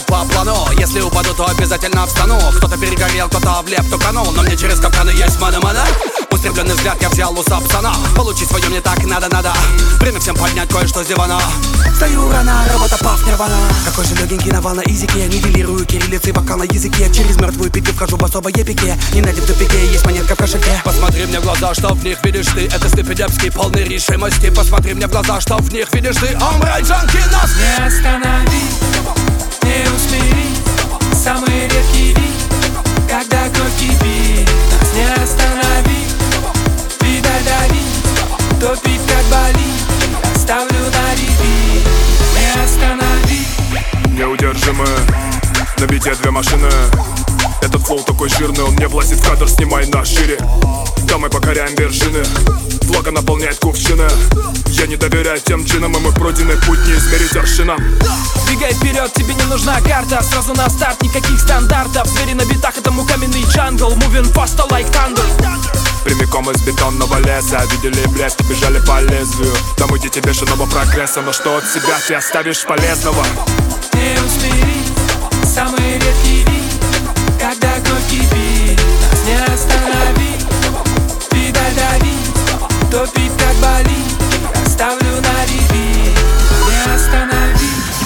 играют по плану. Если упаду, то обязательно встану. Кто-то перегорел, кто-то в лепту канул, но мне через капканы есть мана-мана. Устремленный взгляд я взял у сапсана. Получить свое мне так надо. Время всем поднять кое-что с дивана. Стою рано, работа паф нирвана. Какой же легенький навал на изике. Нивелирую кириллицы, вокал на языке. Через мертвую петлю вхожу в особой эпике. Не найди в тупике, есть монетка в кошельке. Посмотри мне в глаза, что в них видишь ты. Это Степидепский, полный решимости. Посмотри мне в глаза, что в них видишь ты. Омрай, джанки, нас не останови, не усмири. Самый редкий вид, когда кровь кипит. Нас не останови, видаль дави. Топит как Бали, оставлю на репит. Не останови. Неудержимы, на бите две машины. Этот флоу такой жирный, он мне влазит в кадр, снимай на шире. Там мы покоряем вершины, влага наполняет кувшины. Я не доверяю тем джинам, и мой пройденный путь не измерить аршином. Двигай вперед, тебе не нужна карта. Сразу на старт, никаких стандартов. Звери на битах, этому каменный джангл. Moving faster like thunder. Прямиком из бетонного леса. Видели блеск и бежали по лезвию. Там идите бешеного прогресса. Но что от себя ты оставишь полезного? Не усмири, самый редкий вид, когда кровь кипит. Нас не останови, видаль дави. Топит как Бали, оставлю на репит. Не останови.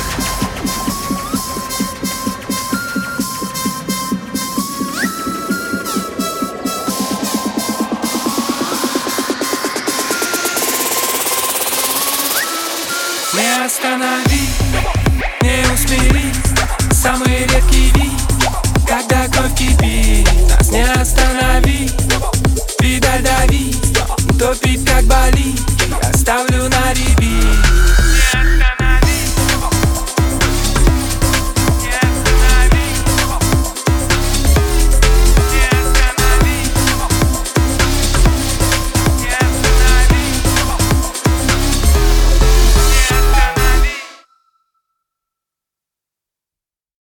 Не останови, не усмири. Самый редкий вид, когда кровь кипит. Нас не останови, видаль дави. Топит как Бали, оставлю на репит.